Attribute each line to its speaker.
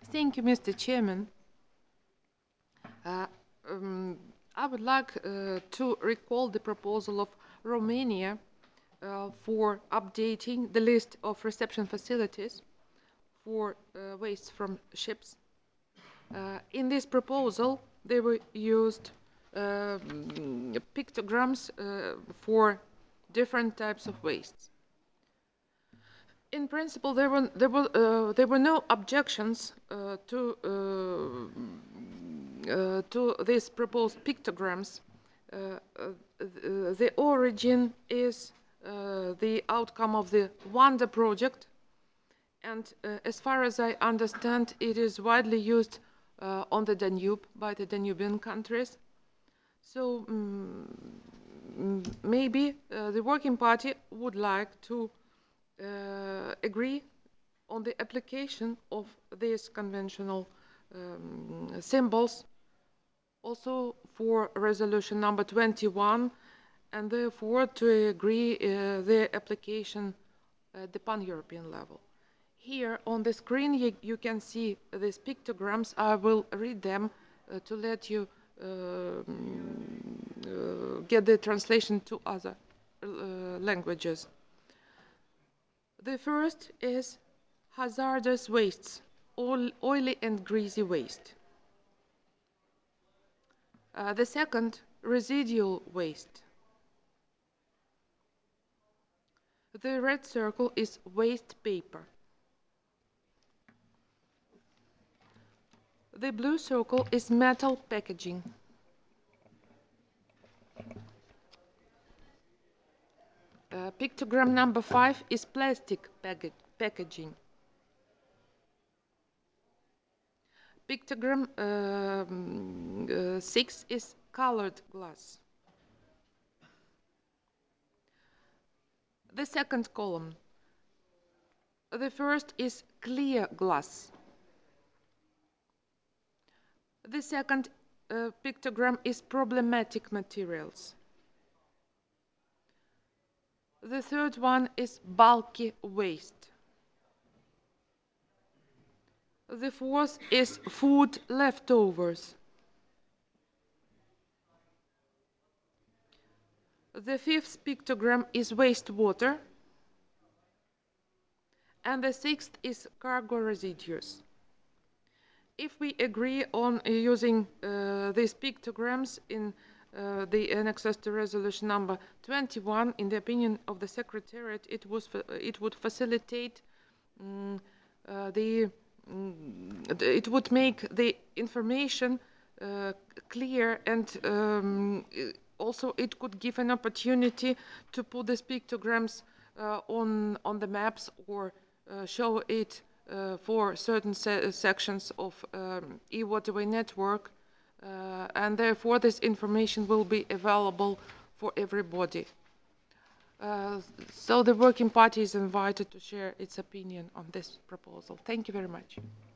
Speaker 1: Thank you, Mr. Chairman. Uh, um, I would like to recall the proposal of Romania for updating the list of reception facilities for waste from ships. In this proposal, they were used pictograms for different types of wastes. In principle, there were no objections to these proposed pictograms. The origin is the outcome of the WANDA project, and as far as I understand, it is widely used on the Danube by the Danubian countries. So maybe the Working Party would like to agree on the application of these conventional symbols also for resolution number 21, and therefore to agree the application at the pan-European level. Here on the screen you can see these pictograms. I will read them to let you get the translation to other languages. The first is hazardous wastes, oily and greasy waste. The second, residual waste. The red circle is waste paper. The blue circle is metal packaging. Pictogram number 5 is plastic packaging. Pictogram 6 is colored glass. The second column. The first is clear glass. The second pictogram is problematic materials. The third one is bulky waste. The fourth is food leftovers. The fifth pictogram is wastewater. And the sixth is cargo residues. If we agree on using these pictograms in the annexes to resolution number 21, in the opinion of the Secretariat, it would facilitate it would make the information clear, and also it could give an opportunity to put these pictograms on the maps or show it for certain sections of e-waterway network, and therefore this information will be available for everybody. So the Working Party is invited to share its opinion on this proposal. Thank you very much.